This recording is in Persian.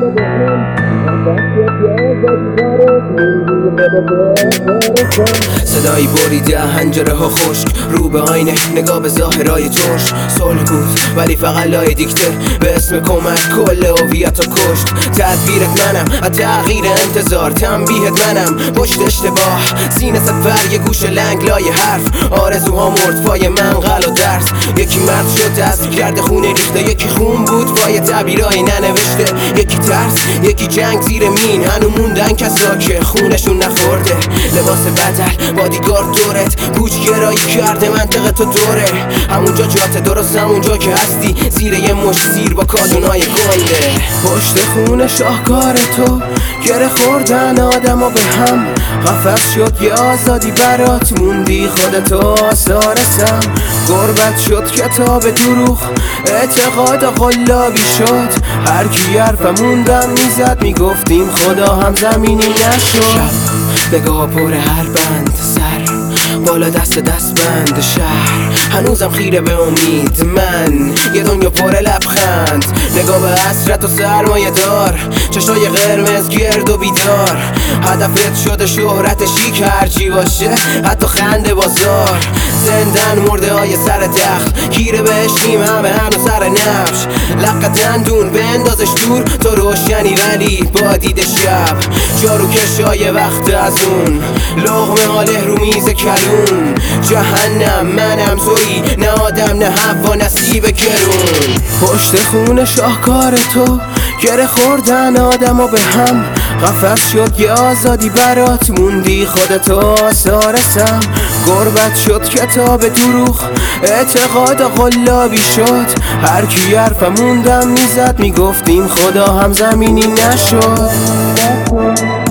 صدایی بریده هنجره ها خشک، رو به آینه نگاه به ظاهرای ترش. صلح بود ولی فقط لای دیکته، به اسم کمک کل هویت رو کشت. تدبیرت منم، تغییر انتظار تنبیهت منم. پشت اشتباه سینه سفر، یه گوش لنگ لای حرف. آرزوها مرد پای منقل و درس. یکی مرد شد دست کرده خونه ریخته، یکی خون بود پای تعبیرای ننوشته. یکی ترس، یکی جنگ زیر مین، هنو موندن کسا که خونشون نخورده. لباس بدل بادیگارد دورت، پوچگرایی کرده منطقه تو دوره. همونجا جات درست، همونجا که هستی زیر یه مش سیر با کادونای گنده. پشت خون شاهکار تو گره خوردن آدم و به هم. قفس شد یه آزادی برات، موندی خودتو آثارسم. غربت شد کتاب دروغ، اعتقاد قلابی شد. هر کی حرفموندم میزد، میگفتیم خدا هم زمینی نشد. نگاه پر هر بند سر، بالا دست بند شهر. هنوزم خیره به امید من، یه دنیا پر لبخند. نگاه به حسرت و سرمایه دار، چشای قرمز گرد و بیدار. هدفت شده شهرت شیک هرچی باشه، حتی خنده بازار. زندن مرده های سر تخت، گیره بهشتیم همه هنو سر نفش. لقت دندون بندازش دور تو روشنی ولی با دید شب. جارو کشای وقت از اون، لغمه حاله رو میز کلون. جهنم منم تویی، نه آدم نه هوا نصیب گرون. پشت خون شاهکار تو گره خوردن آدم و به هم. قفس شد یه آزادی برات، موندی خودتو آثارسم. غربت شد کتاب دروغ، اعتقاد قلابی شد. هر کی حرفموندم میزد، میگفتیم خدا هم زمینی نشد.